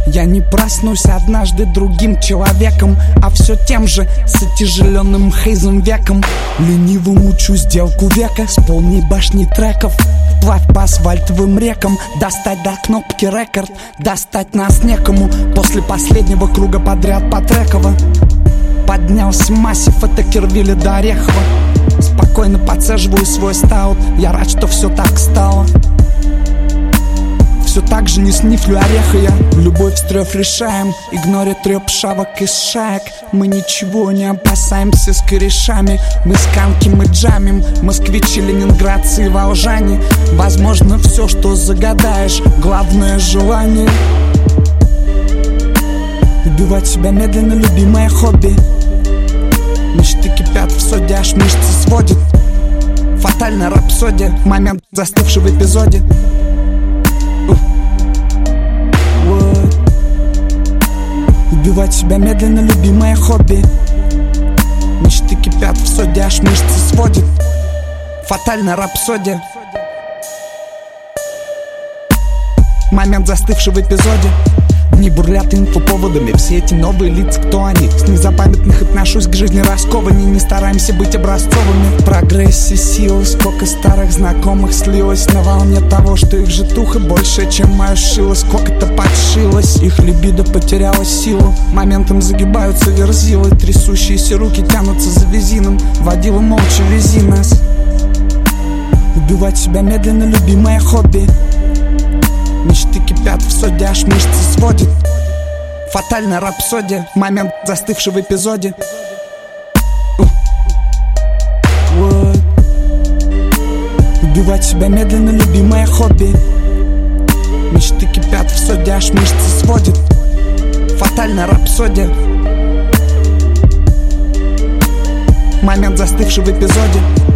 Я не проснусь однажды другим человеком, а все тем же, с отяжеленным хейзом веком. Лениво мучу сделку века с полной башней треков. Плавь по асфальтовым рекам, достать до кнопки рекорд. Достать нас некому после последнего круга подряд по треково. Поднялся массив от Кервилля до Орехова. Спокойно подсаживаю свой стаут. Я рад, что все так стало. Все так же не снифлю ореха я. Любовь с трёх решаем, игноря трёп шавок из шаек. Мы ничего не опасаемся с корешами. Мы сканки, мы джамим, москвичи, ленинградцы и волжане. Возможно все, что загадаешь, главное желание. Убивать себя медленно, любимое хобби. Мечты кипят в соде, аж мышцы сводит. Фатальная рапсодия, момент застывший в эпизоде. Убивать себя медленно, любимое хобби. Мечты кипят в соде, аж мышцы сводит. Фатальная рапсодия. Момент застывший в эпизоде. Не бурлят инфоповодами все эти новые лица, кто они? С незапамятных отношусь к жизни раскованней. Не стараемся быть образцовыми. В прогрессе сила, сколько старых знакомых слилось на волне того, что их житуха больше, чем мое шило. Сколько-то подшилось, их либидо потеряла силу. Моментом загибаются верзилы, трясущиеся руки тянутся за визином. Водила молча, вези нас. Убивать себя медленно, любимое хобби. Мечты кипят в соде, аж мышцы сводит. Фатальная рапсодия, момент застывший в эпизоде. Убивать себя медленно, любимое хобби. Мечты кипят в соде, аж мышцы сводит. Фатальная рапсодия. Момент застывший в эпизоде.